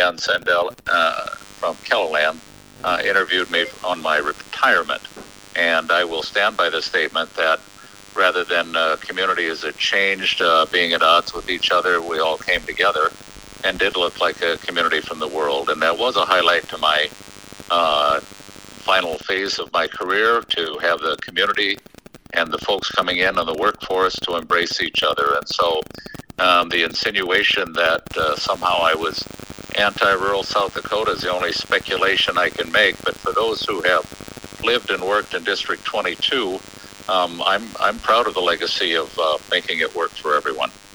Dan Sandell from KELOLAND interviewed me on my retirement. And I will stand by the statement that rather than community as it changed, being at odds with each other, we all came together and did look like a community from the world. And that was a highlight to my final phase of my career, to have the community and the folks coming in on the workforce to embrace each other. And so the insinuation that somehow I was anti-rural South Dakota is the only speculation I can make. But for those who have lived and worked in District 22, I'm proud of the legacy of making it work for everyone.